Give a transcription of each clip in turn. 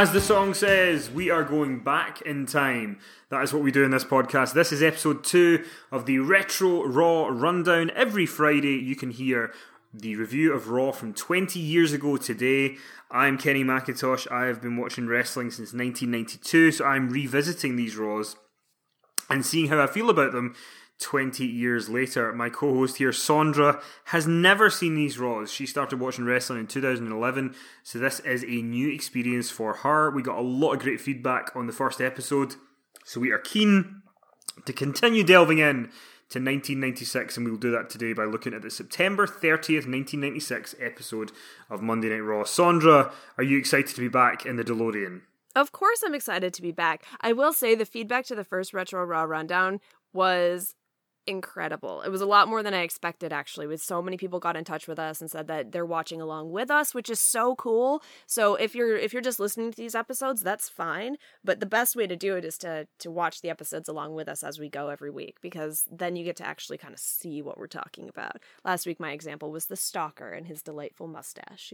As the song says, we are going back in time. That is what we do in this podcast. This is episode 2 of the Retro Raw Rundown. Every Friday you can hear the review of Raw from 20 years ago today. I'm Kenny McIntosh. I have been watching wrestling since 1992, so I'm revisiting these Raws and seeing how I feel about them 20 years later. My co-host here, Sondra, has never seen these Raws. She started watching wrestling in 2011, so this is a new experience for her. We got a lot of great feedback on the first episode, so we are keen to continue delving in to 1996, and we'll do that today by looking at the September 30th, 1996 episode of Monday Night Raw. Sondra, are you excited to be back in the DeLorean? Of course I'm excited to be back. I will say the feedback to the first Retro Raw Rundown was incredible. It was a lot more than I expected, actually, with so many people got in touch with us and said that they're watching along with us, which is so cool. So if you're just listening to these episodes, that's fine. But the best way to do it is to watch the episodes along with us as we go every week, because then you get to actually kind of see what we're talking about. Last week, my example was the stalker and his delightful mustache,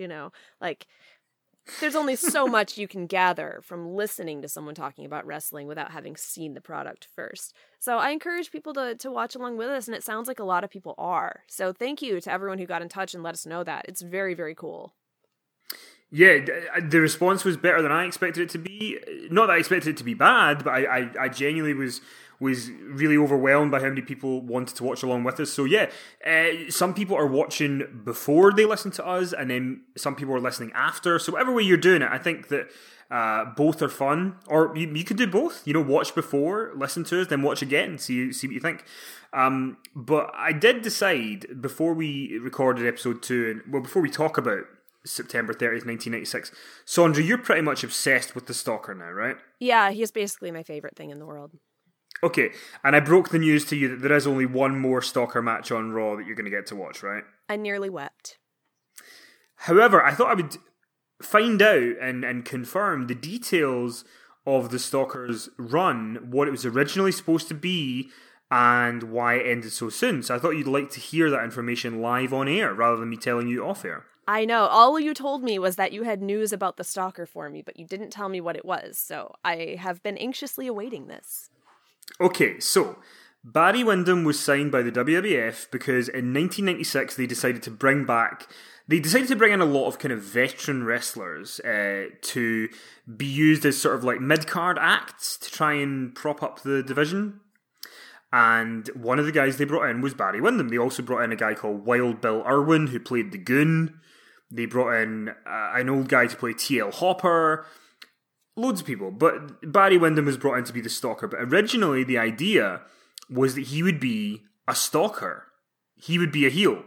there's only so much you can gather from listening to someone talking about wrestling without having seen the product first. So I encourage people to watch along with us, and it sounds like a lot of people are. So thank you to everyone who got in touch and let us know that. It's very, very cool. Yeah, the response was better than I expected it to be. Not that I expected it to be bad, but I genuinely was really overwhelmed by how many people wanted to watch along with us. So yeah, some people are watching before they listen to us, and then some people are listening after. So whatever way you're doing it, I think that both are fun. Or you could do both. Watch before, listen to us, then watch again, see what you think. But I did decide before we recorded episode 2, and before we talk about September 30th, 1996. Sondra, you're pretty much obsessed with the Stalker now, right? Yeah, he's basically my favorite thing in the world. Okay, and I broke the news to you that there is only one more Stalker match on Raw that you're going to get to watch, right? I nearly wept. However, I thought I would find out and confirm the details of the Stalker's run, what it was originally supposed to be, and why it ended so soon. So I thought you'd like to hear that information live on air, rather than me telling you off air. I know. All you told me was that you had news about the Stalker for me, but you didn't tell me what it was. So I have been anxiously awaiting this. Okay, so Barry Windham was signed by the WWF because in 1996 they decided to bring in a lot of kind of veteran wrestlers to be used as sort of like mid-card acts to try and prop up the division. And one of the guys they brought in was Barry Windham. They also brought in a guy called Wild Bill Irwin, who played the Goon. They brought in an old guy to play T.L. Hopper. Loads of people. But Barry Windham was brought in to be the Stalker. But originally the idea was that he would be a stalker. He would be a heel.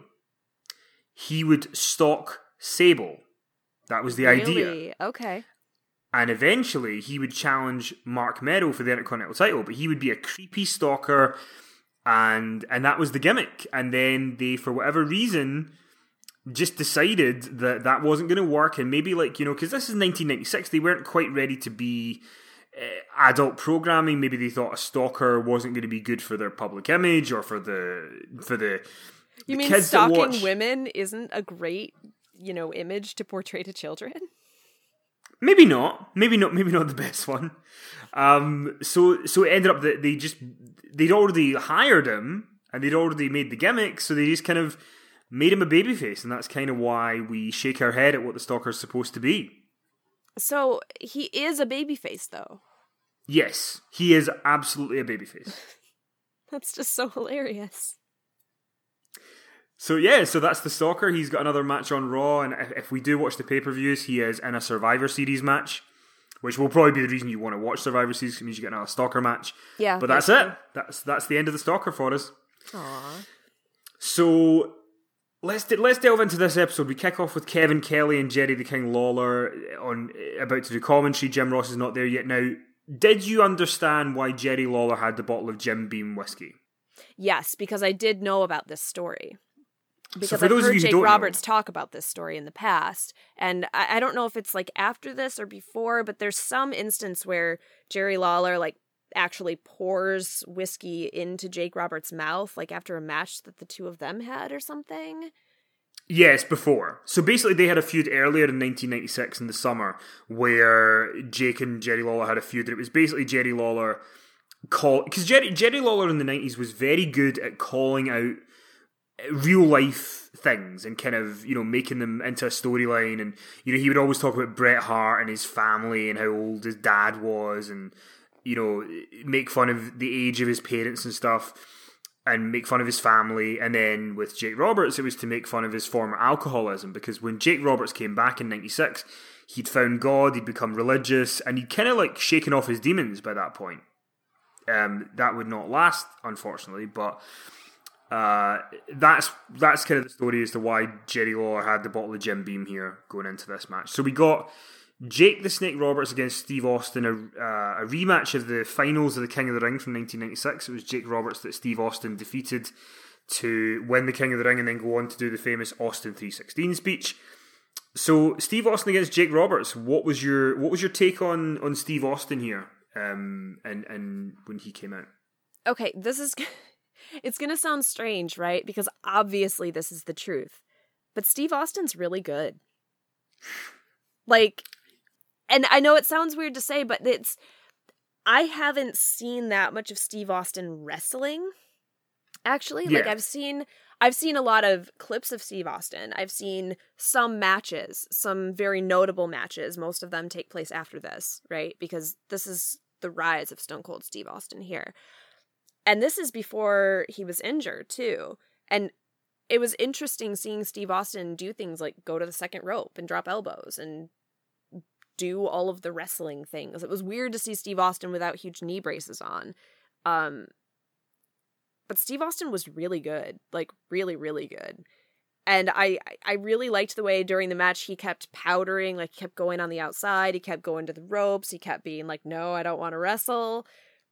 He would stalk Sable. That was the idea. Okay. And eventually he would challenge Mark Meadow for the Intercontinental title, but he would be a creepy stalker, and that was the gimmick. And then they, for whatever reason, just decided that wasn't going to work, and maybe because this is 1996, they weren't quite ready to be adult programming. Maybe they thought a stalker wasn't going to be good for their public image or for the You mean kids stalking women isn't a great image to portray to children? Maybe not the best one. So it ended up that they'd already hired him and they'd already made the gimmick, so they just kind of made him a babyface, and that's kind of why we shake our head at what the Stalker's supposed to be. So he is a babyface, though. Yes, he is absolutely a babyface. That's just so hilarious. So that's the Stalker. He's got another match on Raw, and if we do watch the pay-per-views, he is in a Survivor Series match, which will probably be the reason you want to watch Survivor Series, because it means you get another Stalker match. Yeah. But that's it. That's the end of the Stalker for us. Aww. So let's delve into this episode. We kick off with Kevin Kelly and Jerry the King Lawler about to do commentary. Jim Ross is not there yet. Now, did you understand why Jerry Lawler had the bottle of Jim Beam whiskey? Yes, because I did know about this story. Because I've heard Jake Roberts talk about this story in the past, and I don't know if it's after this or before, but there's some instance where Jerry Lawler actually pours whiskey into Jake Roberts' mouth, after a match that the two of them had or something. Yes, before. So basically they had a feud earlier in 1996 in the summer where Jake and Jerry Lawler had a feud. And it was basically Jerry Lawler because Jerry Lawler in the 90s was very good at calling out real life things and kind of, making them into a storyline. And, he would always talk about Bret Hart and his family and how old his dad was and, make fun of the age of his parents and stuff and make fun of his family. And then with Jake Roberts, it was to make fun of his former alcoholism, because when Jake Roberts came back in 96, he'd found God, he'd become religious, and he'd kind of like shaken off his demons by that point. That would not last, unfortunately, but that's kind of the story as to why Jerry Lawler had the bottle of Jim Beam here going into this match. So we got Jake the Snake Roberts against Steve Austin, a rematch of the finals of the King of the Ring from 1996. It was Jake Roberts that Steve Austin defeated to win the King of the Ring and then go on to do the famous Austin 3:16 speech. So Steve Austin against Jake Roberts. What was your take on Steve Austin here? And when he came out. Okay, it's gonna sound strange, right? Because obviously this is the truth. But Steve Austin's really good. Like, and I know it sounds weird to say, but I haven't seen that much of Steve Austin wrestling, actually. Yeah. Like, I've seen a lot of clips of Steve Austin. I've seen some matches, some very notable matches. Most of them take place after this, right? Because this is the rise of Stone Cold Steve Austin here. And this is before he was injured, too. And it was interesting seeing Steve Austin do things like go to the second rope and drop elbows and do all of the wrestling things. It was weird to see Steve Austin without huge knee braces on. But Steve Austin was really good. Like, really, really good. And I really liked the way during the match he kept powdering, like, he kept going on the outside, he kept going to the ropes, he kept being like, no, I don't want to wrestle.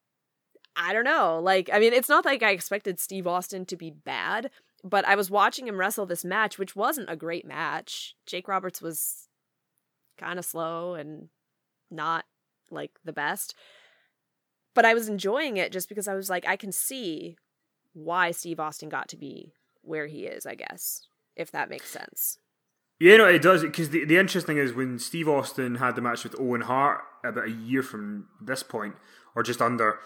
I don't know. Like, I mean, it's not like I expected Steve Austin to be bad, but I was watching him wrestle this match, which wasn't a great match. Jake Roberts was kind of slow and not, like, the best. But I was enjoying it just because I was like, I can see why Steve Austin got to be where he is, I guess, if that makes sense. Yeah, no, it does, because the interesting thing is when Steve Austin had the match with Owen Hart about a year from this point, or just under,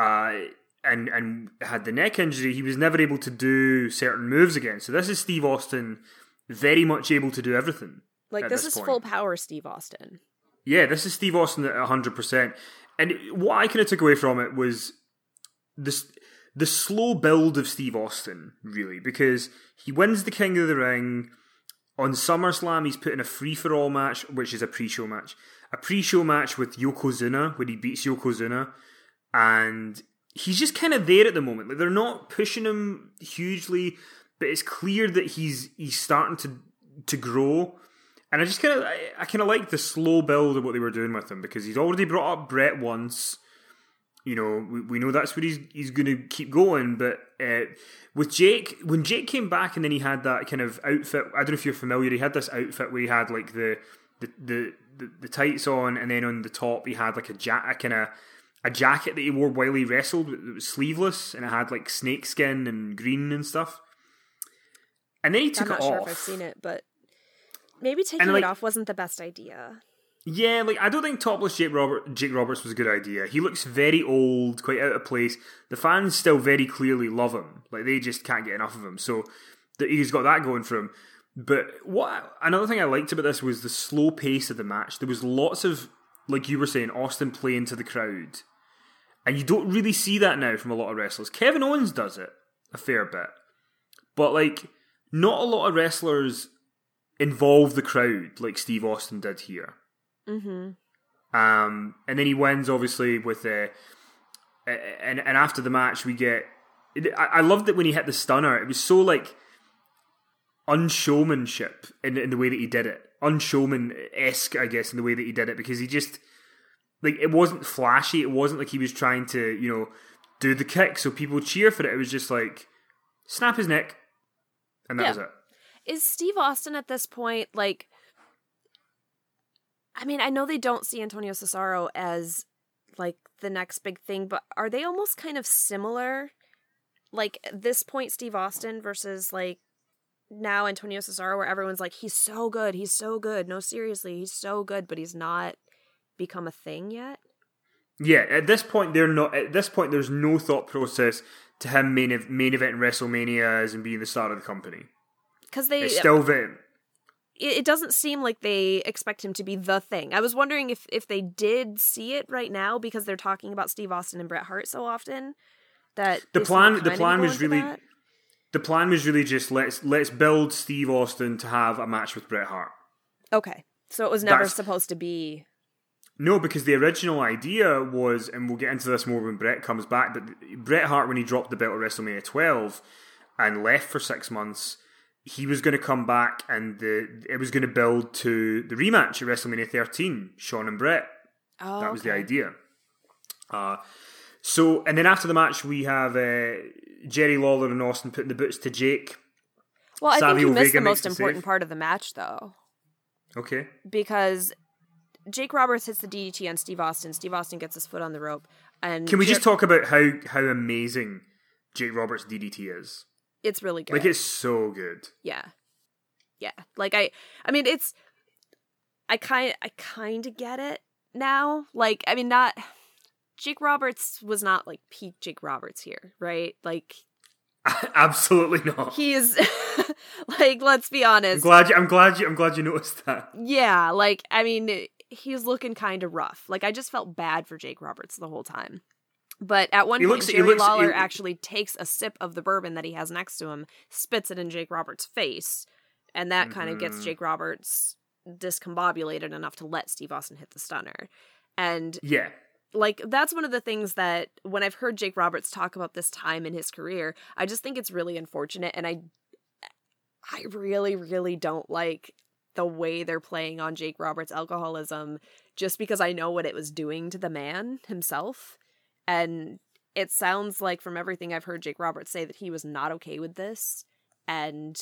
and had the neck injury, he was never able to do certain moves again. So this is Steve Austin very much able to do everything. Like, this is point. Full power Steve Austin. Yeah, this is Steve Austin at 100%. And what I kind of took away from it was the slow build of Steve Austin, really, because he wins the King of the Ring. On SummerSlam, he's put in a free-for-all match, which is a pre-show match. A pre-show match with Yokozuna, where he beats Yokozuna. And he's just kind of there at the moment. Like, they're not pushing him hugely, but it's clear that he's starting to grow. And I kind of like the slow build of what they were doing with him, because he's already brought up Bret once. You know, we know that's where he's going to keep going. But with Jake, when Jake came back and then he had that kind of outfit, I don't know if you're familiar, he had this outfit where he had like the tights on, and then on the top he had like a jacket that he wore while he wrestled. It was sleeveless and it had like snake skin and green and stuff. And then he took it off. I'm not sure if I've seen it, but maybe taking it off wasn't the best idea. Yeah, like, I don't think topless Jake Roberts was a good idea. He looks very old, quite out of place. The fans still very clearly love him. Like, they just can't get enough of him. So he's got that going for him. But another thing I liked about this was the slow pace of the match. There was lots of, like you were saying, Austin playing to the crowd. And you don't really see that now from a lot of wrestlers. Kevin Owens does it a fair bit. But, like, not a lot of wrestlers involve the crowd like Steve Austin did here. Mm-hmm. And then he wins, obviously, with and after the match we get. I loved it when he hit the stunner. It was so like unshowmanship in the way that he did it, unshowman-esque, I guess, in the way that he did it, because he just like, it wasn't flashy. It wasn't like he was trying to do the kick so people cheer for it. It was just like snap his neck, and that was it. Is Steve Austin at this point like? I mean, I know they don't see Antonio Cesaro as, like, the next big thing, but are they almost kind of similar? Like, at this point, Steve Austin versus, like, now Antonio Cesaro where everyone's like, he's so good. No, seriously, he's so good, but he's not become a thing yet. Yeah, at this point, there's no thought process to him main eventing WrestleMania and being the star of the company. Because it's still them. It doesn't seem like they expect him to be the thing. I was wondering if they did see it right now because they're talking about Steve Austin and Bret Hart so often that the plan was really just let's build Steve Austin to have a match with Bret Hart. Okay, so it was never supposed to be. No, because the original idea was, and we'll get into this more when Bret comes back, but Bret Hart, when he dropped the belt at WrestleMania 12 and left for 6 months, he was going to come back and it was going to build to the rematch at WrestleMania 13, Shawn and Bret. Oh, that was the idea. So, and then after the match, we have Jerry Lawler and Austin putting the boots to Jake. Well, I think you missed the most important part of the match, though. Okay. Because Jake Roberts hits the DDT on Steve Austin. Steve Austin gets his foot on the rope. And can we just talk about how amazing Jake Roberts' DDT is? It's really good. Like, it's so good. Yeah. Yeah. Like, I mean, it's... I kind of get it now. Like, I mean, not... Jake Roberts was not, like, peak Jake Roberts here, right? Like... Absolutely not. He is... like, let's be honest. I'm glad you noticed that. Yeah, like, I mean, he's looking kind of rough. Like, I just felt bad for Jake Roberts the whole time. But at one point, Jerry Lawler actually takes a sip of the bourbon that he has next to him, spits it in Jake Roberts' face, and that kind of gets Jake Roberts discombobulated enough to let Steve Austin hit the stunner. And yeah, like, that's one of the things that when I've heard Jake Roberts talk about this time in his career, I just think it's really unfortunate, and I really, really don't like the way they're playing on Jake Roberts' alcoholism, just because I know what it was doing to the man himself. And it sounds like, from everything I've heard Jake Roberts say, that he was not okay with this. And,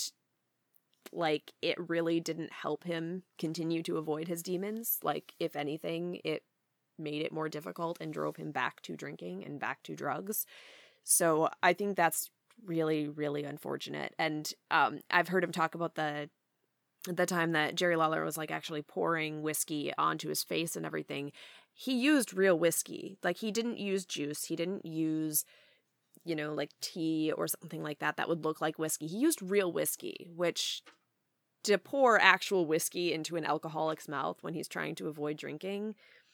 like, it really didn't help him continue to avoid his demons. Like, if anything, it made it more difficult and drove him back to drinking and back to drugs. So I think that's really, really unfortunate. And I've heard him talk about the time that Jerry Lawler was, like, actually pouring whiskey onto his face and everything. He used real whiskey. Like, he didn't use juice. He didn't use, you know, like, tea or something like that would look like whiskey. He used real whiskey, which, to pour actual whiskey into an alcoholic's mouth when he's trying to avoid drinking,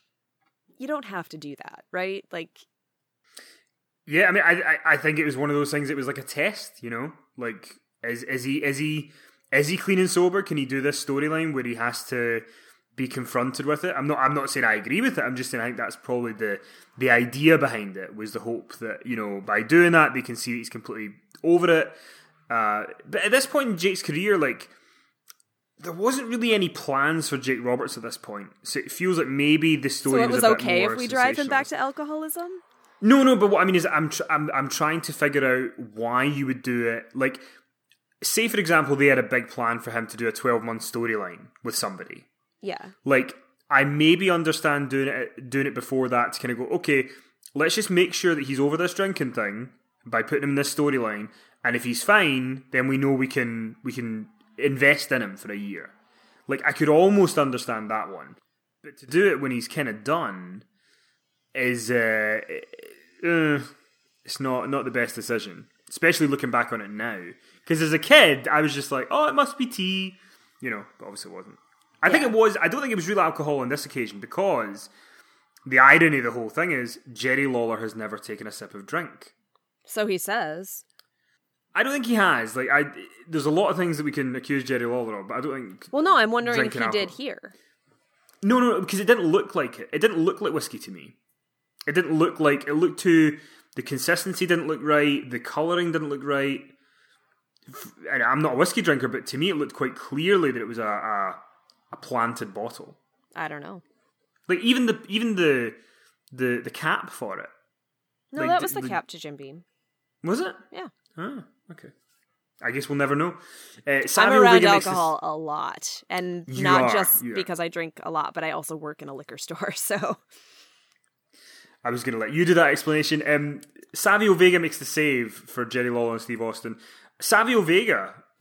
you don't have to do that, right? Like... Yeah, I mean, I think it was one of those things. It was like a test, you know? Like, is he clean and sober? Can he do this storyline where he has to be confronted with it? I'm not saying I agree with it. I'm just saying I think that's probably the idea behind it, was the hope that, you know, by doing that they can see that he's completely over it. But at this point in Jake's career, like, there wasn't really any plans for Jake Roberts at this point. So it feels like maybe the story was a bit more So it was okay if we drive him back to alcoholism? No, but what I mean is I'm trying to figure out why you would do it. Like, say, for example, they had a big plan for him to do a 12-month storyline with somebody. Yeah. Like, I maybe understand doing it before that to kind of go, okay, let's just make sure that he's over this drinking thing by putting him in this storyline, and if he's fine, then we know we can invest in him for a year. Like, I could almost understand that one. But to do it when he's kind of done is it's not the best decision, especially looking back on it now. Because as a kid, I was just like, oh, it must be tea, you know, but obviously it wasn't. I think it was. I don't think it was real alcohol on this occasion, because the irony of the whole thing is Jerry Lawler has never taken a sip of drink. So he says. I don't think he has. Like, there's a lot of things that we can accuse Jerry Lawler of, but I don't think. Well, no, I'm wondering if he did here. No, because it didn't look like it. It didn't look like whiskey to me. It didn't look like. It looked too. The consistency didn't look right. The colouring didn't look right. And I'm not a whiskey drinker, but to me it looked quite clearly that it was a planted bottle. I don't know. Like, even the cap for it. No, like, that was the cap to Jim Beam. Was it? Yeah. Oh, okay. I guess we'll never know. I'm around alcohol a lot, and not just because I drink a lot, but I also work in a liquor store, so... I was going to let you do that explanation. Savio Vega makes the save for Jerry Lawler and Steve Austin. Savio Vega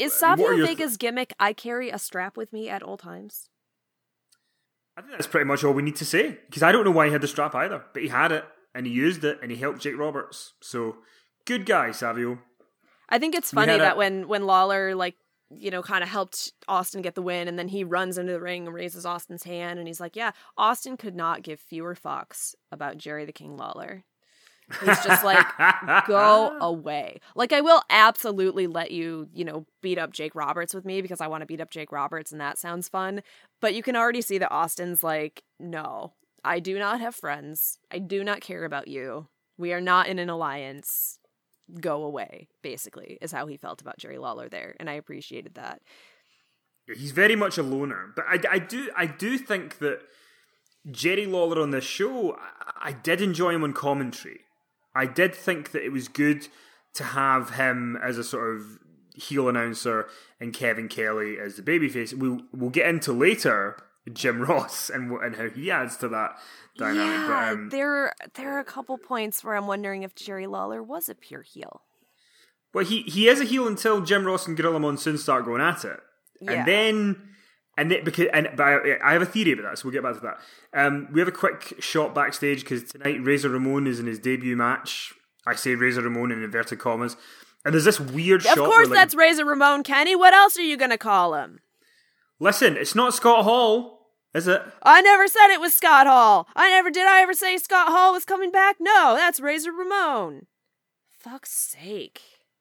Is Savio Vega's gimmick, I carry a strap with me at all times? I think that's pretty much all we need to say. Because I don't know why he had the strap either. But he had it, and he used it, and he helped Jake Roberts. So, good guy, Savio. I think it's funny that when Lawler, like, you know, kind of helped Austin get the win, and then he runs into the ring and raises Austin's hand, and he's like, yeah, Austin could not give fewer fucks about Jerry the King Lawler. He's just like, go away. Like, I will absolutely let you, you know, beat up Jake Roberts with me because I want to beat up Jake Roberts and that sounds fun. But you can already see that Austin's like, no, I do not have friends. I do not care about you. We are not in an alliance. Go away, basically, is how he felt about Jerry Lawler there. And I appreciated that. He's very much a loner. But I do think that Jerry Lawler on this show, I did enjoy him on commentary. I did think that it was good to have him as a sort of heel announcer and Kevin Kelly as the babyface. We'll get into later Jim Ross and how he adds to that dynamic. Yeah, but, there are a couple points where I'm wondering if Jerry Lawler was a pure heel. Well, he is a heel until Jim Ross and Gorilla Monsoon start going at it, yeah. But I have a theory about that, so we'll get back to that. We have a quick shot backstage because tonight Razor Ramon is in his debut match. I say Razor Ramon in inverted commas, and there's this weird shot. Of course, that's Razor Ramon, Kenny. What else are you going to call him? Listen, it's not Scott Hall, is it? I never said it was Scott Hall. Did I ever say Scott Hall was coming back? No, that's Razor Ramon. Fuck's sake.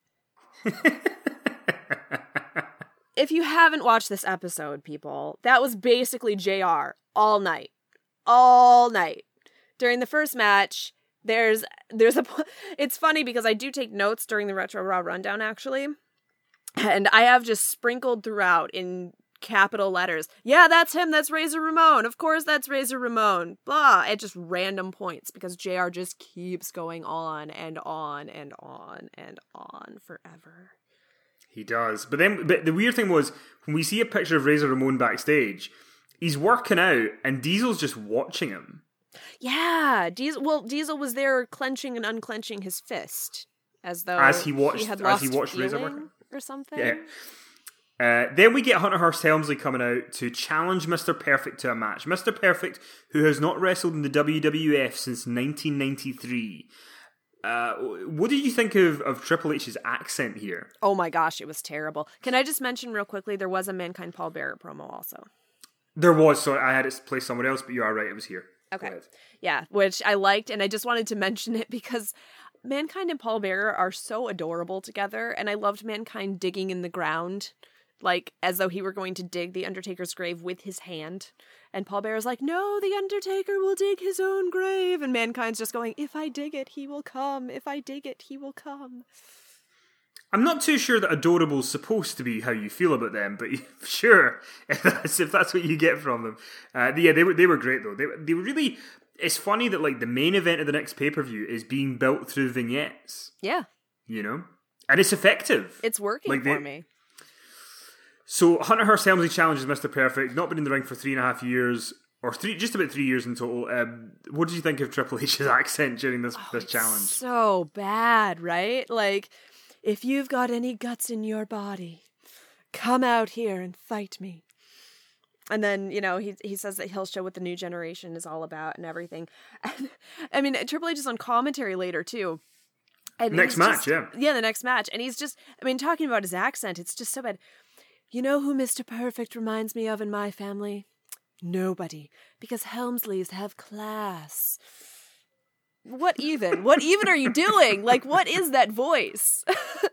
If you haven't watched this episode, people, that was basically JR all night. All night. During the first match, it's funny because I do take notes during the Retro Raw Rundown, actually. And I have just sprinkled throughout in capital letters. Yeah, that's him. That's Razor Ramon. Of course, that's Razor Ramon. Blah. At just random points because JR just keeps going on and on and on and on forever. He does. But the weird thing was, when we see a picture of Razor Ramon backstage, he's working out and Diesel's just watching him. Yeah. Diesel was there clenching and unclenching his fist as though he had lost Razor working or something. Yeah. Then we get Hunter Hearst Helmsley coming out to challenge Mr. Perfect to a match. Mr. Perfect, who has not wrestled in the WWF since 1993. What did you think of Triple H's accent here? Oh my gosh, it was terrible. Can I just mention real quickly, there was a Mankind Paul Bearer promo also. There was, so I had it placed somewhere else, but you are right, it was here. Okay. Yeah, which I liked, and I just wanted to mention it because Mankind and Paul Bearer are so adorable together, and I loved Mankind digging in the ground, like, as though he were going to dig the Undertaker's grave with his hand. And Paul Bearer's like, no, the Undertaker will dig his own grave. And Mankind's just going, if I dig it, he will come. If I dig it, he will come. I'm not too sure that adorable's supposed to be how you feel about them, but sure, if that's what you get from them. Yeah, they were great, though. They were really... It's funny that, like, the main event of the next pay-per-view is being built through vignettes. Yeah. You know? And it's effective. It's working for me. So Hunter Hearst Helmsley challenges Mr. Perfect, not been in the ring for 3.5 years, or just about 3 years in total. What did you think of Triple H's accent during this challenge? So bad, right? Like, if you've got any guts in your body, come out here and fight me. And then, you know, he says that he'll show what the new generation is all about and everything. And, I mean, Triple H is on commentary later, too. And next match, yeah. Yeah, the next match. And he's just, I mean, talking about his accent, it's just so bad. You know who Mr. Perfect reminds me of in my family? Nobody. Because Helmsleys have class. What even? What even are you doing? Like, what is that voice?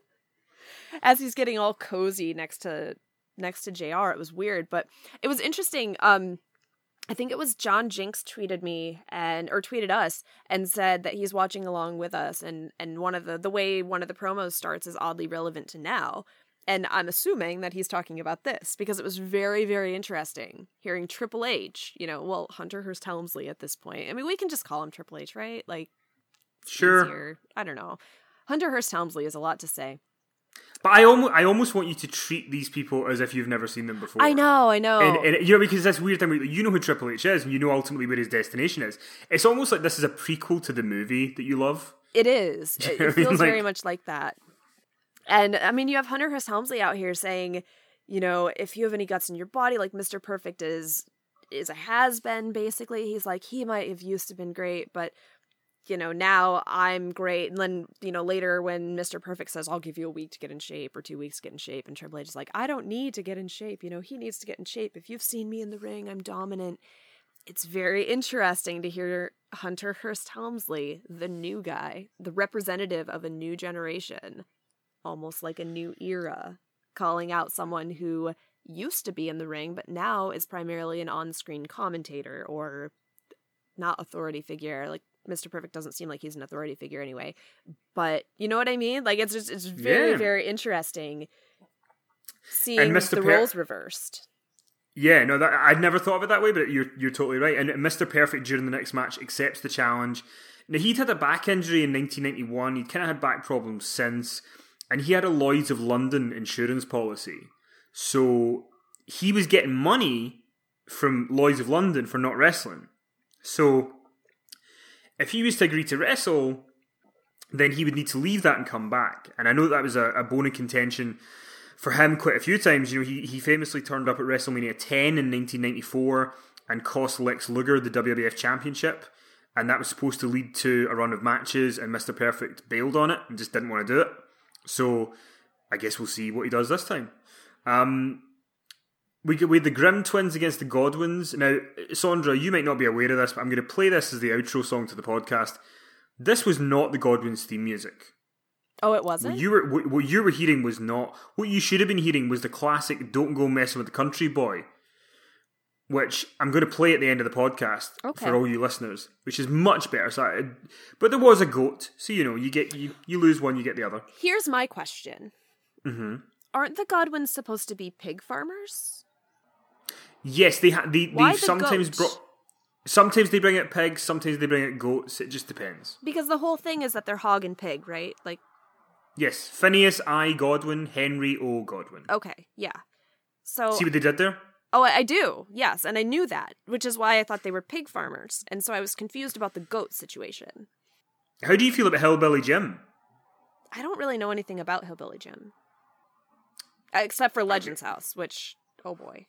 As he's getting all cozy next to JR, it was weird, but it was interesting. I think it was John Jinks tweeted us and said that he's watching along with us, and one of the way one of the promos starts is oddly relevant to now. And I'm assuming that he's talking about this because it was very, very interesting hearing Triple H, Hunter Hearst Helmsley at this point. I mean, we can just call him Triple H, right? Like, sure. Easier. I don't know. Hunter Hearst Helmsley is a lot to say. But I almost want you to treat these people as if you've never seen them before. I know. And because that's weird thing. You know who Triple H is, and you know ultimately where his destination is. It's almost like this is a prequel to the movie that you love. It is. It feels very much like that. And I mean, you have Hunter Hearst Helmsley out here saying, you know, if you have any guts in your body, like Mr. Perfect is a has-been, basically. He's like, he might have used to been great, but, you know, now I'm great. And then, you know, later when Mr. Perfect says, I'll give you a week to get in shape or 2 weeks to get in shape, and Triple H is like, I don't need to get in shape. You know, he needs to get in shape. If you've seen me in the ring, I'm dominant. It's very interesting to hear Hunter Hearst Helmsley, the new guy, the representative of a new generation, almost like a new era, calling out someone who used to be in the ring, but now is primarily an on-screen commentator or not authority figure. Like, Mr. Perfect doesn't seem like he's an authority figure anyway, but you know what I mean? Like, it's very, very interesting seeing the roles reversed. Yeah, no, I'd never thought of it that way, but you're totally right. And Mr. Perfect during the next match accepts the challenge. Now, he'd had a back injury in 1991. He'd kind of had back problems since, and he had a Lloyd's of London insurance policy. So he was getting money from Lloyd's of London for not wrestling. So if he was to agree to wrestle, then he would need to leave that and come back. And I know that was a bone of contention for him quite a few times. You know, he famously turned up at WrestleMania 10 in 1994 and cost Lex Luger the WWF Championship. And that was supposed to lead to a run of matches, and Mr. Perfect bailed on it and just didn't want to do it. So I guess we'll see what he does this time. We had the Grimm Twins against the Godwins. Now, Sondra, you might not be aware of this, but I'm going to play this as the outro song to the podcast. This was not the Godwins theme music. Oh, it wasn't? What you were hearing was not. What you should have been hearing was the classic Don't Go Messing with the Country Boy, which I'm going to play at the end of the podcast for all you listeners, which is much better. But there was a goat, so you know, you lose one, you get the other. Here's my question. Mm-hmm. Aren't the Godwins supposed to be pig farmers? Yes, they sometimes brought. Sometimes they bring out pigs, sometimes they bring out goats. It just depends. Because the whole thing is that they're hog and pig, right? Like. Yes, Phineas I. Godwin, Henry O. Godwin. Okay, yeah. So see what they did there? Oh, I do, yes, and I knew that, which is why I thought they were pig farmers, and so I was confused about the goat situation. How do you feel about Hillbilly Jim? I don't really know anything about Hillbilly Jim. Except for Legends House, which, oh boy.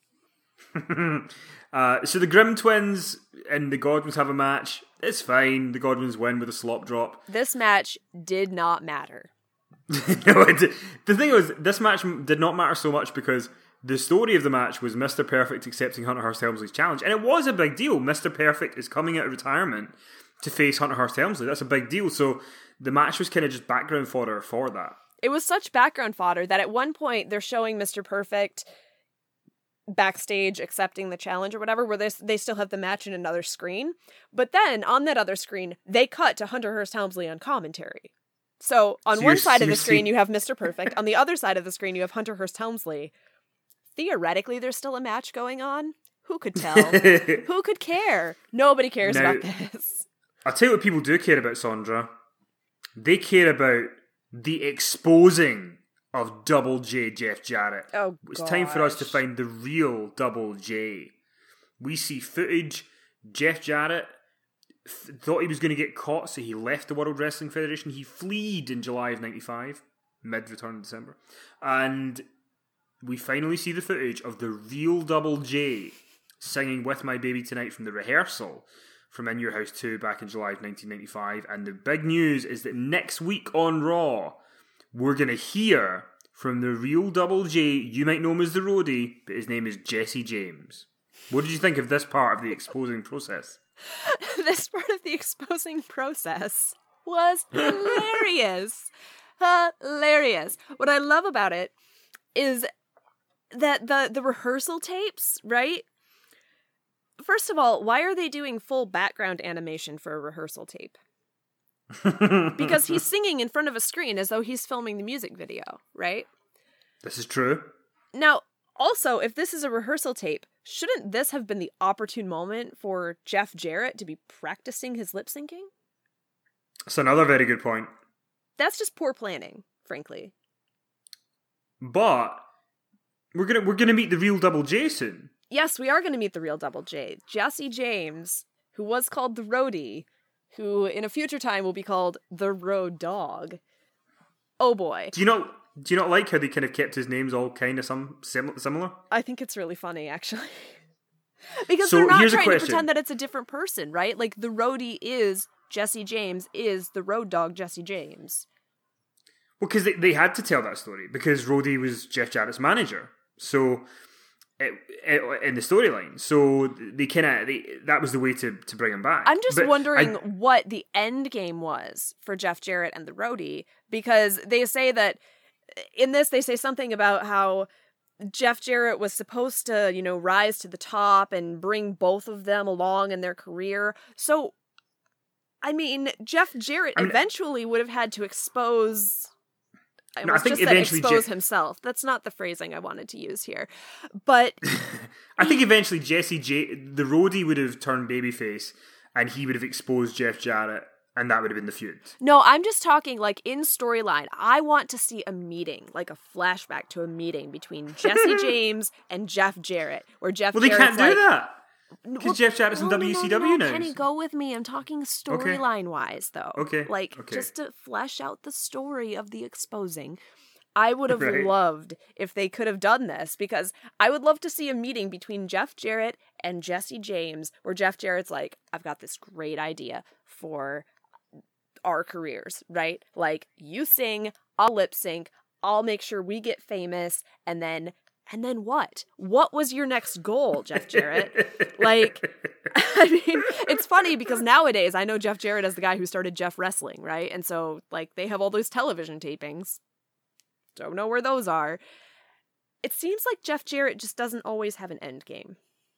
So the Grimm Twins and the Godwins have a match. It's fine. The Godwins win with a slop drop. This match did not matter. No, the thing was, this match did not matter so much because the story of the match was Mr. Perfect accepting Hunter Hearst Helmsley's challenge. And it was a big deal. Mr. Perfect is coming out of retirement to face Hunter Hearst Helmsley. That's a big deal. So the match was kind of just background fodder for that. It was such background fodder that at one point they're showing Mr. Perfect backstage accepting the challenge or whatever, where they still have the match in another screen. But then on that other screen, they cut to Hunter Hearst Helmsley on commentary. So on one side of the screen, you have Mr. Perfect. On the other side of the screen, you have Hunter Hearst Helmsley. Theoretically, there's still a match going on. Who could tell? Who could care? Nobody cares about this. I'll tell you what people do care about, Sondra. They care about the exposing of Double J Jeff Jarrett. Oh, it's time for us to find the real Double J. We see footage. Jeff Jarrett thought he was going to get caught, so he left the World Wrestling Federation. He fled in July of 95, mid-return in December. And we finally see the footage of the real Double J singing With My Baby Tonight from the rehearsal from In Your House 2 back in July of 1995. And the big news is that next week on Raw, we're going to hear from the real Double J. You might know him as the Roadie, but his name is Jesse James. What did you think of this part of the exposing process? This part of the exposing process was hilarious. Hilarious. What I love about it is that the rehearsal tapes, right? First of all, why are they doing full background animation for a rehearsal tape? Because he's singing in front of a screen as though he's filming the music video, right? This is true. Now, also, if this is a rehearsal tape, shouldn't this have been the opportune moment for Jeff Jarrett to be practicing his lip syncing? That's another very good point. That's just poor planning, frankly. But we're gonna meet the real Double J soon. Yes, we are going to meet the real Double J. Jesse James, who was called the Roadie, who in a future time will be called the Road Dogg. Oh boy. Do Do you not like how they kind of kept his names all kind of similar? I think it's really funny, actually. Because So they're not here's a trying to question. pretend that it's a different person, right? Like, the roadie is Jesse James, is the road dog Jesse James. Well, because they had to tell that story, because Rhodey was Jeff Jarrett's manager. So, in the storyline. So, that was the way to bring him back. I'm just wondering what the end game was for Jeff Jarrett and the roadie, because they say that, in this, they say something about how Jeff Jarrett was supposed to, you know, rise to the top and bring both of them along in their career. So, I mean, Jeff Jarrett eventually would have had to expose... I think eventually expose himself. That's not the phrasing I wanted to use here. But... I think eventually the roadie would have turned babyface and he would have exposed Jeff Jarrett, and that would have been the feud. No, I'm just talking, like, in storyline. I want to see a meeting, like a flashback to a meeting between Jesse James and Jeff Jarrett, where Jeff Jarrett's they can't do like, that. Because Jeff Jarrett's in WCW now. Kenny, go with me. I'm talking storyline-wise, though. Okay. Just to flesh out the story of the exposing. I would have loved if they could have done this, because I would love to see a meeting between Jeff Jarrett and Jesse James, where Jeff Jarrett's like, I've got this great idea for our careers, right? Like, you sing, I'll lip sync, I'll make sure we get famous, and then what? What was your next goal, Jeff Jarrett? Like, I mean, it's funny because nowadays I know Jeff Jarrett as the guy who started Jeff Wrestling, right? And so, like, they have all those television tapings. Don't know where those are. It seems like Jeff Jarrett just doesn't always have an end game.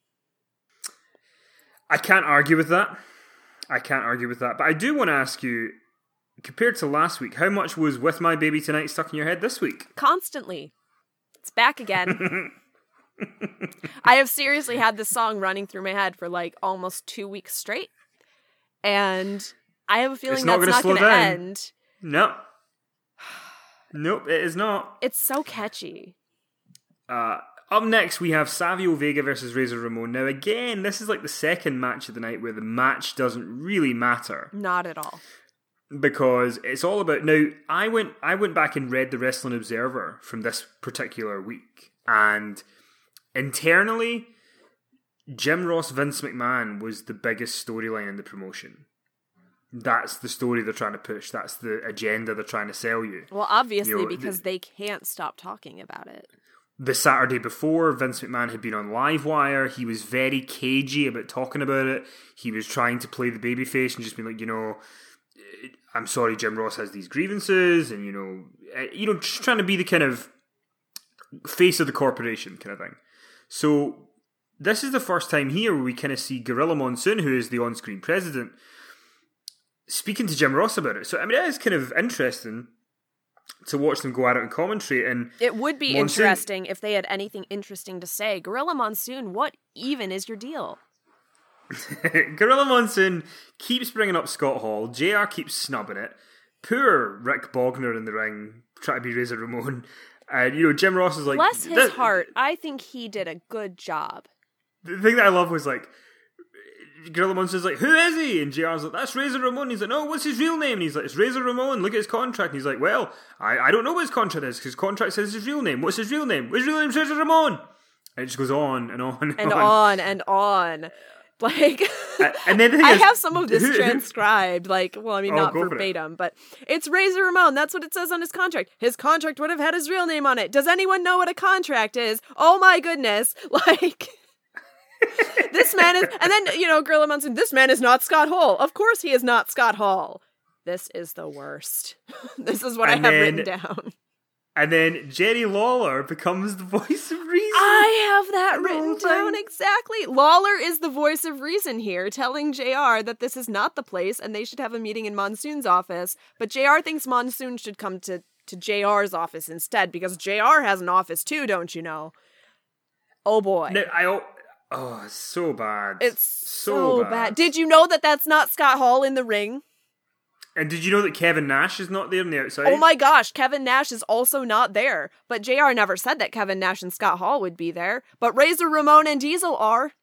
I can't argue with that. But I do want to ask you, compared to last week, how much was With My Baby Tonight stuck in your head this week? Constantly. It's back again. I have seriously had this song running through my head for like almost 2 weeks straight. And I have a feeling that's not going to end. No. Nope, it is not. It's so catchy. Up next, we have Savio Vega versus Razor Ramon. Now, again, this is like the second match of the night where the match doesn't really matter. Not at all. Because it's all about... Now, I went back and read the Wrestling Observer from this particular week. And internally, Jim Ross, Vince McMahon was the biggest storyline in the promotion. That's the story they're trying to push. That's the agenda they're trying to sell you. Well, obviously, because they can't stop talking about it. The Saturday before, Vince McMahon had been on Livewire. He was very cagey about talking about it. He was trying to play the babyface and just being like, you know, I'm sorry Jim Ross has these grievances, and, you know, just trying to be the kind of face of the corporation kind of thing. So this is the first time here where we kind of see Gorilla Monsoon, who is the on-screen president, speaking to Jim Ross about it. So, I mean, it is kind of interesting to watch them go at it in commentary. And it would be interesting if they had anything interesting to say. Gorilla Monsoon, what even is your deal? Gorilla Monsoon keeps bringing up Scott Hall. JR keeps snubbing it. Poor Rick Bogner in the ring, trying to be Razor Ramon. And, you know, Jim Ross is like... Bless his heart. I think he did a good job. The thing that I love was like, Gorilla Monsoon's like, who is he? And JR's like, that's Razor Ramon. He's like, no, what's his real name? And he's like, it's Razor Ramon. Look at his contract. And he's like, well, I don't know what his contract is, because his contract says his real name. What's his real name? His real name's Razor Ramon. And it just goes on and on and on. And on. Like, and then I have some of this transcribed, like, well, I mean, not verbatim, but it's Razor Ramon. That's what it says on his contract. His contract would have had his real name on it. Does anyone know what a contract is? Oh my goodness. Like, this man is, and then, you know, Gorilla Monsoon, this man is not Scott Hall. Of course he is not Scott Hall. This is the worst. This is what I have written down. And then Jerry Lawler becomes the voice of reason. I have that written down exactly. Lawler is the voice of reason here, telling JR that this is not the place and they should have a meeting in Monsoon's office. But JR thinks Monsoon should come to JR's office instead, because JR has an office too, don't you know? Oh boy. No, it's so bad. It's so bad. Did you know that that's not Scott Hall in the ring? And did you know that Kevin Nash is not there on the outside? Oh my gosh, Kevin Nash is also not there. But JR never said that Kevin Nash and Scott Hall would be there. But Razor Ramon and Diesel are.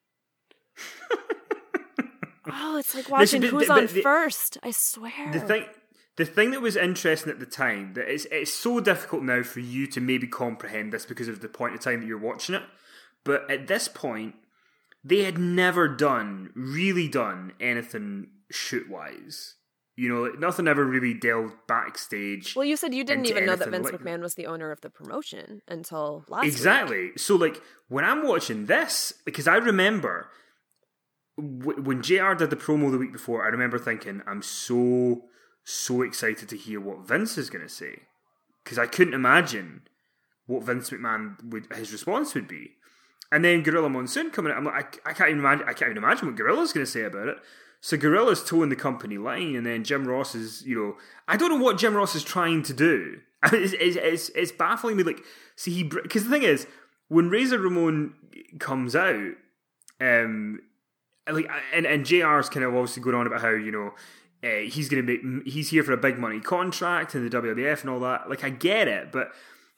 Oh, it's like watching who's on first. I swear. the thing that was interesting at the time, that it's so difficult now for you to maybe comprehend this because of the point of time that you're watching it, but at this point, they had never really done anything shoot-wise. You know, nothing ever really delved backstage. Well, you said you didn't even know that Vince like, McMahon was the owner of the promotion until last exactly. week. So, like, when I'm watching this, because I remember when JR did the promo the week before, I remember thinking, I'm so excited to hear what Vince is going to say. Because I couldn't imagine what Vince McMahon his response would be. And then Gorilla Monsoon coming out, I'm like, I can't even imagine what Gorilla's going to say about it. So Gorilla's towing the company line, and then Jim Ross is, you know, I don't know what Jim Ross is trying to do. I mean, it's baffling me. Like, see, because the thing is, when Razor Ramon comes out, and JR's kind of obviously going on about how, you know, he's here for a big money contract in the WWF and all that. Like, I get it, but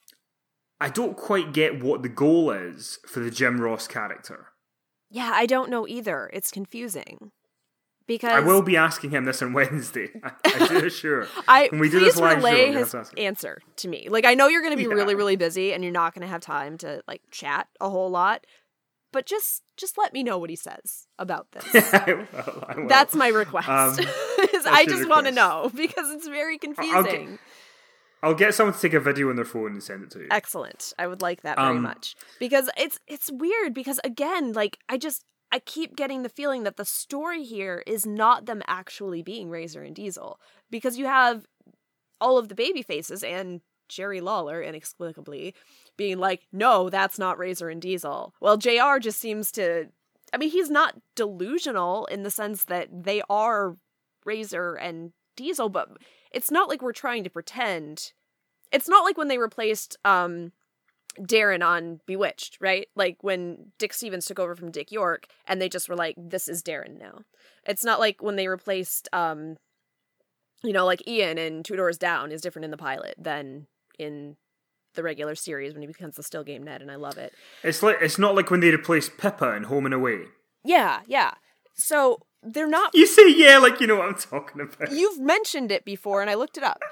I don't quite get what the goal is for the Jim Ross character. Yeah, I don't know either. It's confusing. Because I will be asking him this on Wednesday. I do assure. When we do this live relay his answer to me. Like, I know you're going to be really, really busy and you're not going to have time to, like, chat a whole lot. But just let me know what he says about this. I will. That's my request. I just want to know because it's very confusing. I'll get someone to take a video on their phone and send it to you. Excellent. I would like that very much. Because it's weird because, again, like, I keep getting the feeling that the story here is not them actually being Razor and Diesel. Because you have all of the baby faces and Jerry Lawler, inexplicably, being like, no, that's not Razor and Diesel. Well, JR just seems to... I mean, he's not delusional in the sense that they are Razor and Diesel, but it's not like we're trying to pretend. It's not like when they replaced Darren on Bewitched, right? Like when Dick Stevens took over from Dick York and they just were like, this is Darren now. It's not like when they replaced, you know, like Ian in Two Doors Down is different in the pilot than in the regular series when he becomes the still game Ned, and I love it. It's not like when they replaced Pippa in Home and Away. Yeah. So they're not... You say yeah like you know what I'm talking about. You've mentioned it before and I looked it up.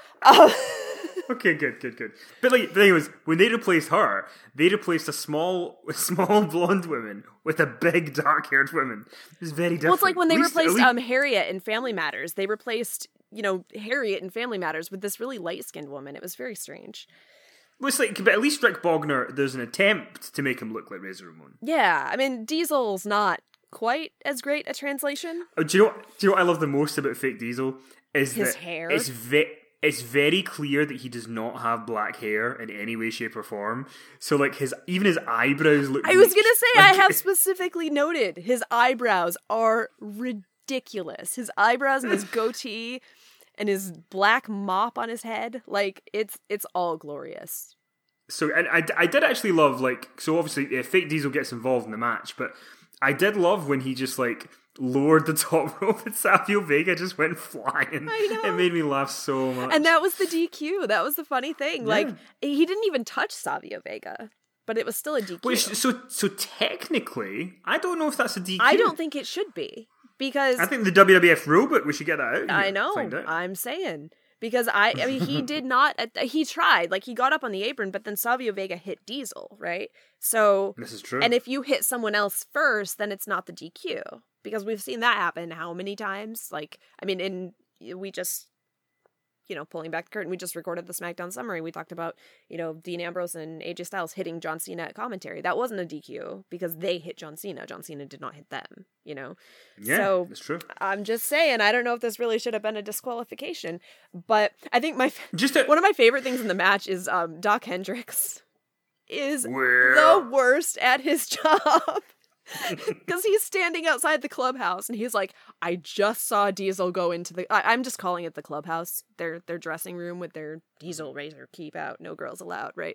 Okay, good. But like, the thing was, when they replaced her, they replaced a small blonde woman with a big dark-haired woman. It was very different. Well, it's like when they replaced Harriet in Family Matters. They replaced, you know, Harriet in Family Matters with this really light-skinned woman. It was very strange. Well, it's like, but at least Rick Bogner, there's an attempt to make him look like Razor Ramon. Yeah, I mean, Diesel's not quite as great a translation. Oh, do you know what I love the most about Fake Diesel? Is his that hair. It's very clear that he does not have black hair in any way, shape, or form. So, like, even his eyebrows look... I was gonna say, I have specifically noted, his eyebrows are ridiculous. His eyebrows and his goatee and his black mop on his head, like, it's all glorious. So, and I did actually love, like, so obviously, Fake Diesel gets involved in the match, but I did love when he just, like, lowered the top rope and Savio Vega just went flying. I know. It made me laugh so much. And that was the DQ. That was the funny thing. Yeah. Like, he didn't even touch Savio Vega, but it was still a DQ. Which, so technically, I don't know if that's a DQ. I don't think it should be. Because I think the WWF robot, we should get that out here. I know. I'm saying. Because I mean, he did not, he tried, like, he got up on the apron, but then Savio Vega hit Diesel, right? So, this is true. And if you hit someone else first, then it's not the DQ. Because we've seen that happen how many times? Like, I mean, we just, you know, pulling back the curtain, we just recorded the SmackDown summary. We talked about, you know, Dean Ambrose and AJ Styles hitting John Cena at commentary. That wasn't a DQ because they hit John Cena. John Cena did not hit them, you know? Yeah, so, that's true. I'm just saying, I don't know if this really should have been a disqualification, but I think one of my favorite things in the match is Doc Hendricks is the worst at his job. Because he's standing outside the clubhouse and he's like, I just saw Diesel go into I'm just calling it the clubhouse, their dressing room with their Diesel Razor keep out, no girls allowed, right?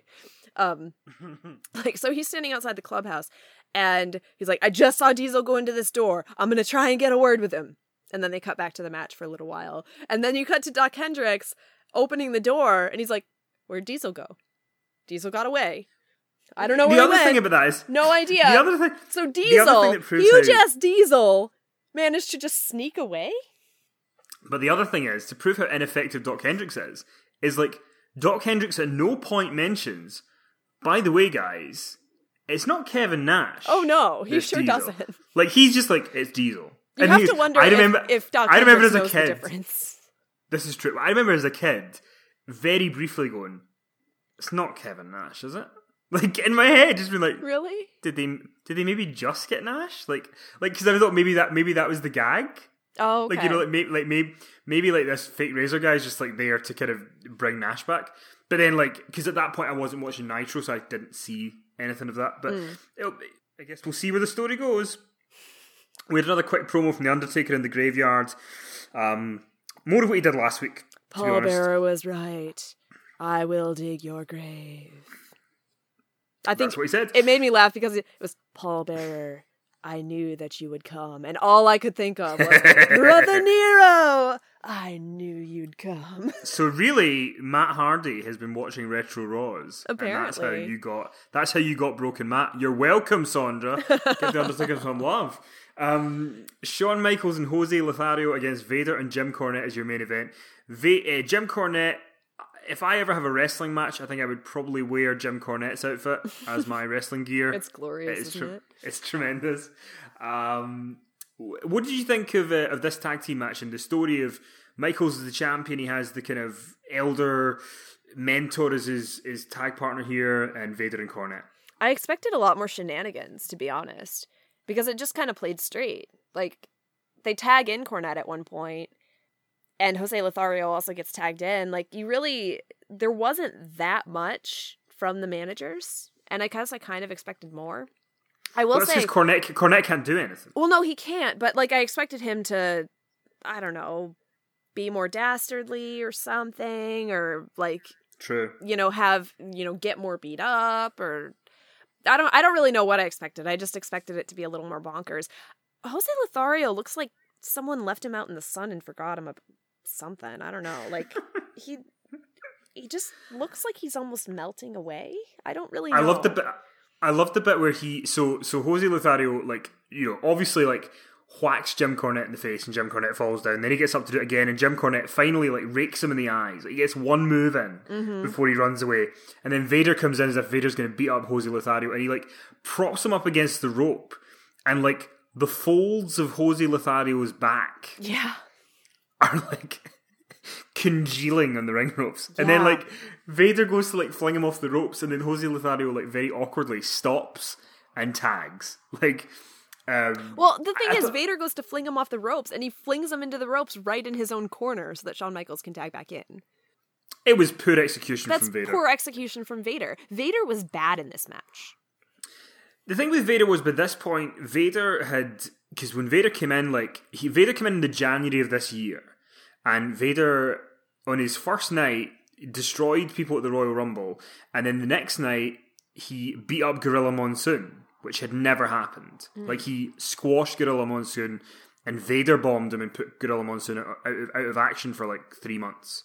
Like, so he's standing outside the clubhouse and he's like, I just saw Diesel go into this door, I'm gonna try and get a word with him. And then they cut back to the match for a little while, and then you cut to Doc Hendricks opening the door and he's like, where'd Diesel go? Diesel got away. I don't know where he went. The other thing about that is... No idea. The other thing... So Diesel, huge-ass Diesel, managed to just sneak away? But the other thing is, to prove how ineffective Doc Hendricks is like, Doc Hendricks at no point mentions, by the way, guys, it's not Kevin Nash. Oh no, he sure Diesel. doesn't. Like, he's just like, it's Diesel. You have to wonder if Doc Hendricks knows the difference. This is true. I remember as a kid, very briefly going, it's not Kevin Nash, is it? Like, in my head, just being like, really? Did they maybe just get Nash? Like, because I thought maybe that was the gag. Oh, okay. Like, you know, maybe like this fake Razor guy is just like there to kind of bring Nash back. But then, like, because at that point I wasn't watching Nitro, so I didn't see anything of that. But I guess we'll see where the story goes. We had another quick promo from The Undertaker in the graveyard. More of what he did last week. Paul Bearer was right. I will dig your grave. I think that's what he said. It made me laugh because it was Paul Bearer. I knew that you would come, and all I could think of was Brother Nero. I knew you'd come. So really, Matt Hardy has been watching Retro Raws. Apparently, and that's how you got Broken Matt. You're welcome, Sandra. Give the Undertaker some love. Shawn Michaels and Jose Lothario against Vader and Jim Cornette as your main event. Jim Cornette. If I ever have a wrestling match, I think I would probably wear Jim Cornette's outfit as my wrestling gear. It's glorious, isn't it? It's tremendous. What did you think of this tag team match and the story of Michaels as the champion? He has the kind of elder mentor as his tag partner here, and Vader and Cornette. I expected a lot more shenanigans, to be honest, because it just kind of played straight. Like, they tag in Cornette at one point, and Jose Lothario also gets tagged in. Like, there wasn't that much from the managers, and I guess I kind of expected more. I will say, because Cornette can't do anything. Well, no, he can't. But like, I expected him to, I don't know, be more dastardly or something, or like, true, get more beat up, or I don't really know what I expected. I just expected it to be a little more bonkers. Jose Lothario looks like someone left him out in the sun and forgot him something. I don't know. Like he just looks like he's almost melting away. I don't really know. I love the bit where so Jose Lothario, like, obviously, like, whacks Jim Cornette in the face and Jim Cornette falls down. Then he gets up to do it again and Jim Cornette finally, like, rakes him in the eyes. Like, he gets one move in before he runs away. And then Vader comes in as if Vader's going to beat up Jose Lothario, and he, like, props him up against the rope, and, like, the folds of Jose Lothario's back are, like, congealing on the ring ropes. And then, like, Vader goes to, like, fling him off the ropes, and then Jose Lothario, like, very awkwardly stops and tags. Like, well, the thing is, Vader goes to fling him off the ropes, and he flings him into the ropes right in his own corner so that Shawn Michaels can tag back in. It was poor execution from Vader. That's poor execution from Vader. Vader was bad in this match. The thing with Vader was, by this point, Vader had... Because when Vader came in, Vader came in the January of this year, and Vader, on his first night, destroyed people at the Royal Rumble, and then the next night, he beat up Gorilla Monsoon, which had never happened. Like, he squashed Gorilla Monsoon, and Vader bombed him and put Gorilla Monsoon out of action for, like, 3 months.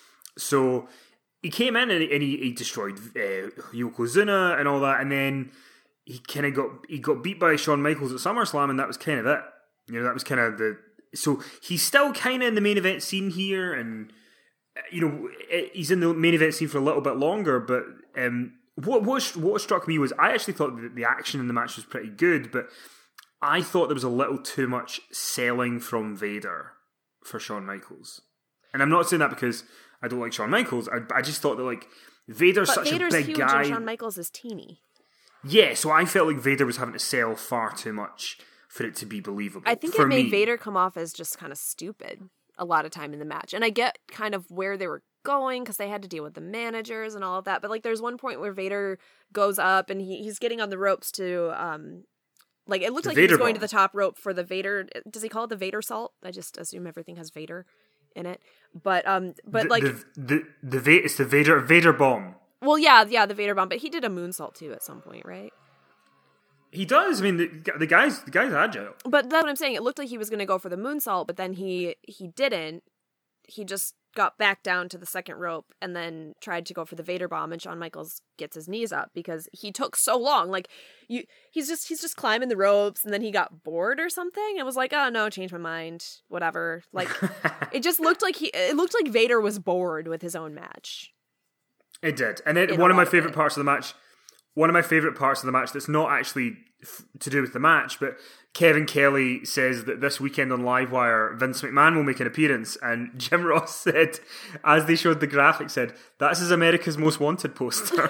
So, he came in and he destroyed Yokozuna and all that, and then he kind of got beat by Shawn Michaels at SummerSlam, and that was kind of it. That was kind of the... So he's still kind of in the main event scene here, and he's in the main event scene for a little bit longer. But what struck me was, I actually thought that the action in the match was pretty good, but I thought there was a little too much selling from Vader for Shawn Michaels. And I'm not saying that because I don't like Shawn Michaels. I just thought that, like, Vader's such a big huge guy. And Shawn Michaels is teeny. Yeah, so I felt like Vader was having to sell far too much for it to be believable. I think it made Vader come off as just kind of stupid a lot of time in the match. And I get kind of where they were going because they had to deal with the managers and all of that. But, like, there's one point where Vader goes up and he's getting on the ropes to, like, it looked like he was going to the top rope for the Vader. Does he call it the Vader salt? I just assume everything has Vader in it. But it's the Vader bomb. Well, yeah, the Vader bomb. But he did a moonsault too at some point, right? He does. I mean, the guy's agile. But that's what I'm saying. It looked like he was going to go for the moonsault, but then he didn't. He just got back down to the second rope and then tried to go for the Vader bomb, and Shawn Michaels gets his knees up because he took so long. Like, he's just climbing the ropes, and then he got bored or something and was like, oh no, change my mind, whatever. Like, it looked like Vader was bored with his own match. It did. And one of my favorite parts of the match that's not actually to do with the match, but Kevin Kelly says that this weekend on Livewire, Vince McMahon will make an appearance, and Jim Ross said, as they showed the graphic, said, that's his America's Most Wanted poster.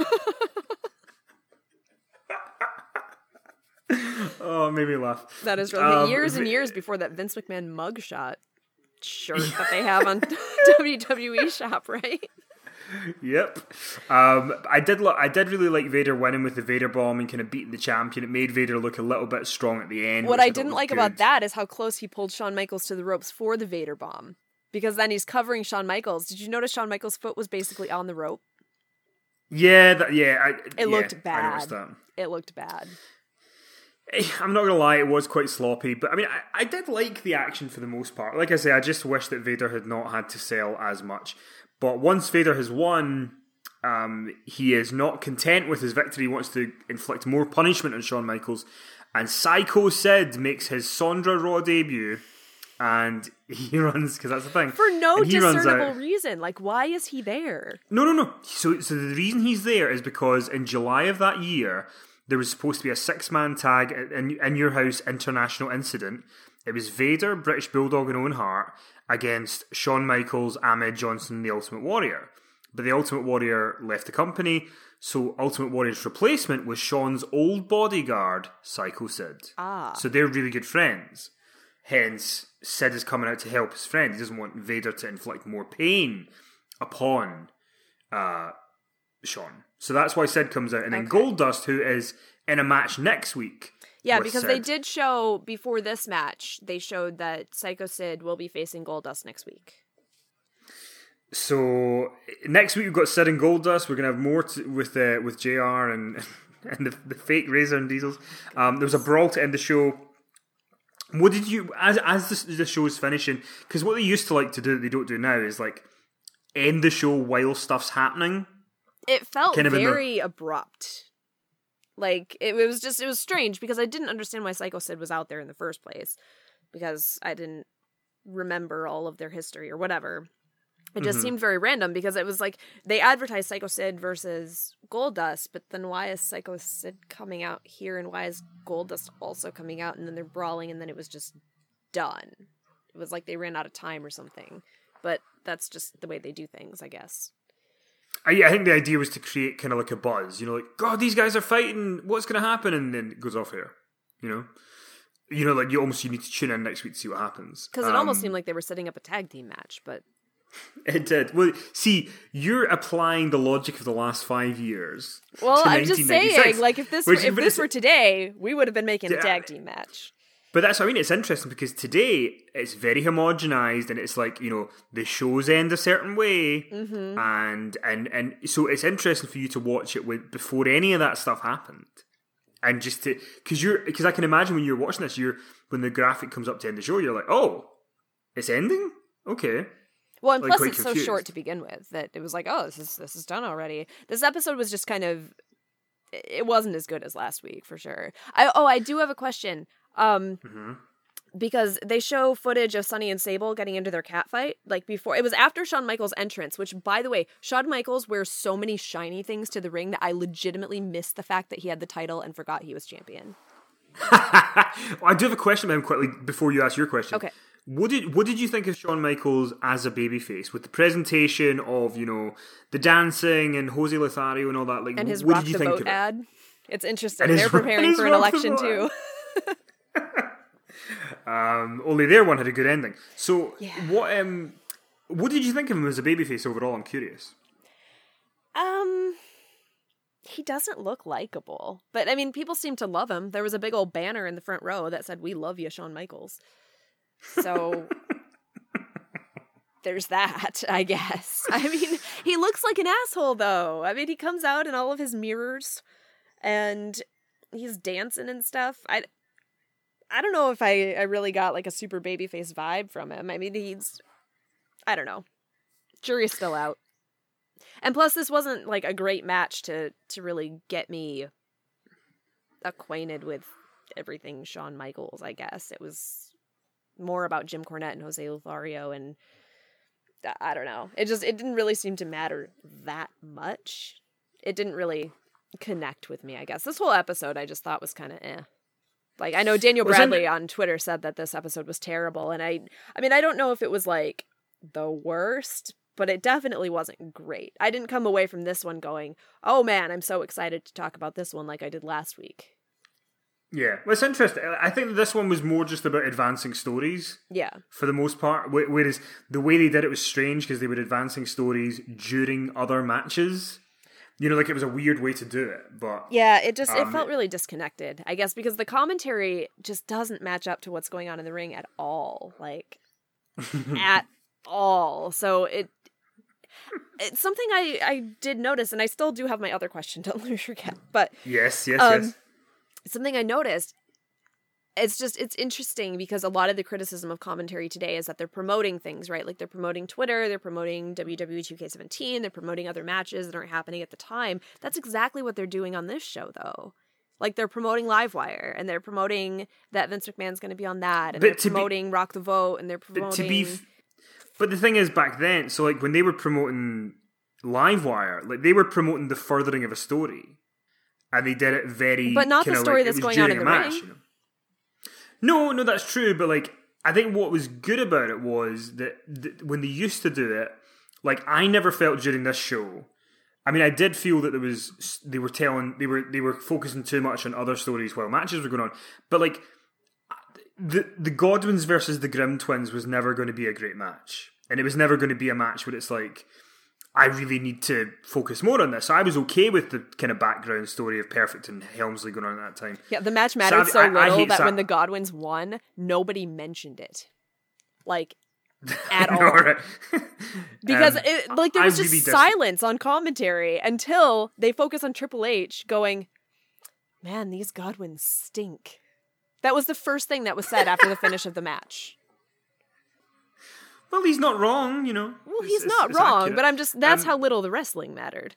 Oh, it made me laugh. That is really years and years before that Vince McMahon mugshot shirt that they have on WWE Shop, right? Yep. I did really like Vader winning with the Vader bomb and kind of beating the champion. It made Vader look a little bit strong at the end. What I didn't like about that is how close he pulled Shawn Michaels to the ropes for the Vader bomb, because then he's covering Shawn Michaels. Did you notice Shawn Michaels' foot was basically on the rope? Yeah, it looked bad. I noticed that. It looked bad. I'm not gonna lie, it was quite sloppy, but I mean, I did like the action for the most part. Like I say, I just wish that Vader had not had to sell as much. But once Vader has won, he is not content with his victory. He wants to inflict more punishment on Shawn Michaels. And Psycho Sid makes his Sondra Raw debut. And he runs, because that's the thing. For no discernible reason. Like, why is he there? No. So the reason he's there is because in July of that year, there was supposed to be a 6-man tag in Your House International Incident. It was Vader, British Bulldog, and Owen Hart against Shawn Michaels, Ahmed Johnson, and the Ultimate Warrior. But the Ultimate Warrior left the company, so Ultimate Warrior's replacement was Shawn's old bodyguard, Psycho Sid. So they're really good friends. Hence, Sid is coming out to help his friend. He doesn't want Vader to inflict more pain upon Shawn. So that's why Sid comes out. And then Goldust, who is in a match next week. Yeah, because Sid. They did show, before this match, they showed that Psycho Sid will be facing Goldust next week. So, next week we've got Sid and Goldust. We're going to have more with JR and the fake Razor and Diesels. There was a brawl to end the show. What did you, as the show is finishing, because what they used to like to do that they don't do now is like end the show while stuff's happening. It felt kind of very abrupt. Like, it was strange because I didn't understand why Psycho Sid was out there in the first place, because I didn't remember all of their history or whatever. It just seemed very random because it was like they advertised Psycho Sid versus Goldust, but then why is Psycho Sid coming out here and why is Goldust also coming out, and then they're brawling and then it was just done. It was like they ran out of time or something. But that's just the way they do things, I guess. I think the idea was to create kind of like a buzz, you know, like, God, these guys are fighting, what's going to happen? And then it goes off here, you know, like you need to tune in next week to see what happens. Because it almost seemed like they were setting up a tag team match, but it did. Well, see, you're applying the logic of the last 5 years. Well, I'm just saying, like, if this were today, we would have been making a tag team match. But that's what I mean. It's interesting because today it's very homogenized, and it's like, you know, the shows end a certain way, and so it's interesting for you to watch it before any of that stuff happened, and just to because I can imagine when you're watching this, when the graphic comes up to end the show, you're like, oh, it's ending, okay. Well, and plus it's confused. So short to begin with that it was like, oh, this is done already. This episode was just kind of, it wasn't as good as last week for sure. I do have a question. Because they show footage of Sunny and Sable getting into their cat fight, like before. It was after Shawn Michaels' entrance, which, by the way, Shawn Michaels wears so many shiny things to the ring that I legitimately missed the fact that he had the title and forgot he was champion. Well, I do have a question about him quickly before you ask your question. Okay. What did you think of Shawn Michaels as a babyface with the presentation of, you know, the dancing and Jose Lothario and all that? Like, and his what Rock did you the think Vote of it? ad. It's interesting. They're preparing for an election too. Only their one had a good ending. So, yeah. What did you think of him as a babyface overall? I'm curious. He doesn't look likable, but I mean, people seem to love him. There was a big old banner in the front row that said, "We love you, Shawn Michaels." So there's that, I guess. I mean, he looks like an asshole, though. I mean, he comes out in all of his mirrors, and he's dancing and stuff. I don't know if I really got like a super babyface vibe from him. I mean, I don't know. Jury's still out. And plus, this wasn't like a great match to really get me acquainted with everything Shawn Michaels, I guess. It was more about Jim Cornette and Jose Lothario, and I don't know. It didn't really seem to matter that much. It didn't really connect with me, I guess. This whole episode I just thought was kind of eh. Like, I know Daniel Bradley on Twitter said that this episode was terrible, and I mean, I don't know if it was like the worst, but it definitely wasn't great. I didn't come away from this one going, oh man, I'm so excited to talk about this one like I did last week. Yeah, well, it's interesting. I think this one was more just about advancing stories. Yeah. For the most part. Whereas the way they did it was strange because they were advancing stories during other matches. You know, like it was a weird way to do it. But yeah, it felt really disconnected, I guess, because the commentary just doesn't match up to what's going on in the ring at all. Like, at all. So it's something I did notice, and I still do have my other question, don't let me forget. But yes. Something I noticed, it's interesting because a lot of the criticism of commentary today is that they're promoting things, right? Like they're promoting Twitter, they're promoting WWE 2K17, they're promoting other matches that aren't happening at the time. That's exactly what they're doing on this show, though. Like they're promoting Livewire, and they're promoting that Vince McMahon's going to be on that, and they're promoting Rock the Vote, and they're promoting... But the thing is, back then, so like when they were promoting Livewire, like they were promoting the furthering of a story. And they did it very... But not the story that's going on in the ring. You know? No, that's true. But like, I think what was good about it was that when they used to do it, like I never felt during this show. I mean, I did feel that they were focusing too much on other stories while matches were going on. But like, the Godwins versus the Grimm twins was never going to be a great match, and it was never going to be a match where it's like, I really need to focus more on this. So I was okay with the kind of background story of Perfect and Helmsley going on at that time. Yeah, the match mattered so little that when the Godwins won, nobody mentioned it. Like, at all. Right. Because there was just silence on commentary until they focus on Triple H going, man, these Godwins stink. That was the first thing that was said after the finish of the match. Well, he's not wrong, you know. Well, he's not wrong, but that's how little the wrestling mattered.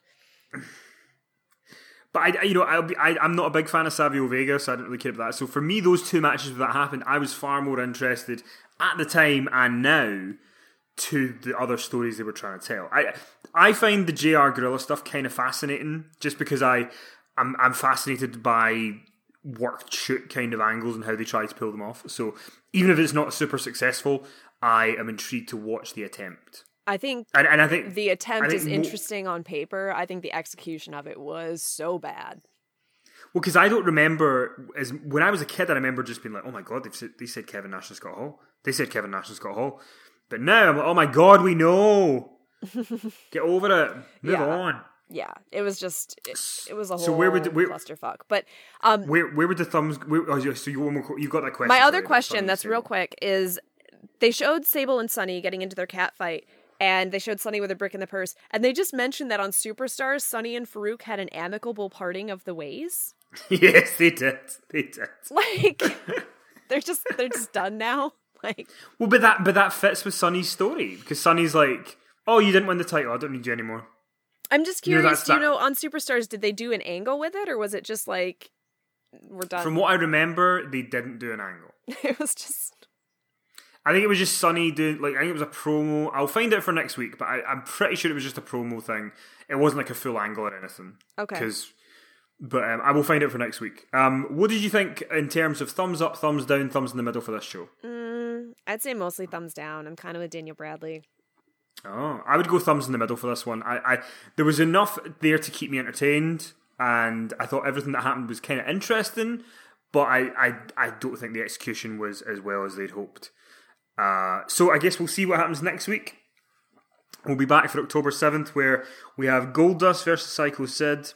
But I'm not a big fan of Savio Vega, so I didn't really care about that. So for me, those two matches that happened, I was far more interested at the time and now to the other stories they were trying to tell. I find the JR Gorilla stuff kind of fascinating, just because I'm fascinated by worked shoot kind of angles and how they try to pull them off. So even if it's not super successful, I am intrigued to watch the attempt. I think, and I think the attempt is interesting on paper. I think the execution of it was so bad. Well, because I don't remember, when I was a kid, I remember just being like, oh my god, they said Kevin Nash and Scott Hall. They said Kevin Nash and Scott Hall. But now I'm like, oh my god, we know. Get over it. Move on. Yeah, it was just it was a whole clusterfuck. But where would the thumbs? So you've got that question. My other question, that's real quick, is they showed Sable and Sunny getting into their cat fight, and they showed Sunny with a brick in the purse, and they just mentioned that on Superstars, Sunny and Farouk had an amicable parting of the ways. Yes, they did. Like they're just done now. Like, well, but that fits with Sunny's story, because Sunny's like, oh, you didn't win the title, I don't need you anymore. I'm just curious, on Superstars, did they do an angle with it, or was it just like, we're done? From what I remember, they didn't do an angle. It was just... I think it was just Sunny doing, I think it was a promo. I'll find out for next week, but I'm pretty sure it was just a promo thing. It wasn't like a full angle or anything. Okay. But I will find out for next week. What did you think in terms of thumbs up, thumbs down, thumbs in the middle for this show? I'd say mostly thumbs down. I'm kind of with Daniel Bradley. Oh, I would go thumbs in the middle for this one. There was enough there to keep me entertained, and I thought everything that happened was kind of interesting, but I don't think the execution was as well as they'd hoped. So I guess we'll see what happens next week. We'll be back for October 7th, where we have Goldust versus Psycho Sid,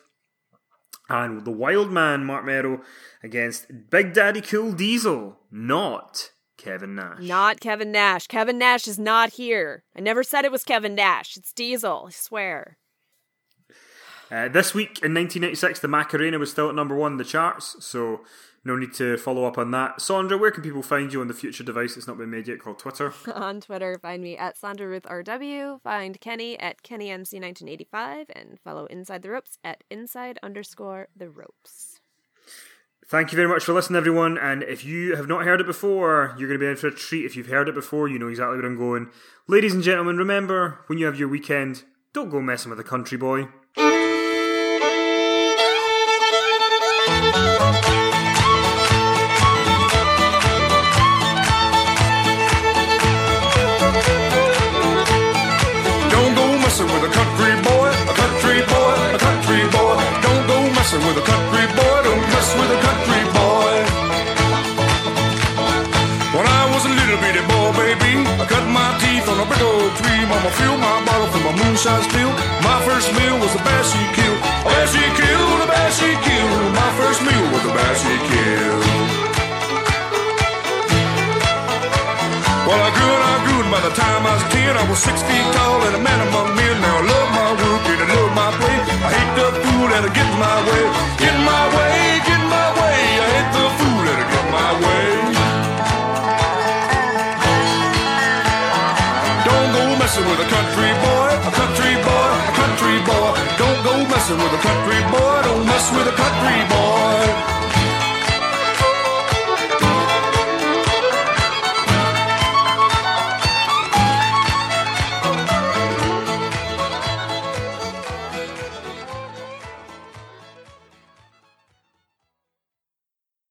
and the Wild Man, Mark Merrow, against Big Daddy Cool Diesel, not Kevin Nash. Not Kevin Nash. Kevin Nash is not here. I never said it was Kevin Nash. It's Diesel, I swear. This week in 1996, the Macarena was still at number 1 in the charts, so no need to follow up on that. Sandra, where can people find you on the future device that's not been made yet called Twitter? On Twitter, find me at SandraRuthRW, find Kenny at KennyMC1985, and follow Inside the Ropes at inside_the ropes. Thank you very much for listening, everyone, and if you have not heard it before, you're going to be in for a treat. If you've heard it before, you know exactly where I'm going. Ladies and gentlemen, remember, when you have your weekend, don't go messing with a country boy. With a country boy, a country boy, a country boy. Don't go messing with a country boy, don't mess with a country boy. When I was a little bitty boy, baby, I cut my teeth on a big old tree. Mama filled my bottle from my moonshine spill. My first meal was a bass she killed. A bass she killed, a bass she killed. My first meal was a bass she killed. Well, I grew, and by the time I was 10, I was 6 feet tall and a man among men. Now I love my work and I love my play. I hate the fool that'll get in my way. Get in my way, get in my way. I hate the fool that'll get in my way. Don't go messing with a country boy, a country boy, a country boy. Don't go messing with a country boy.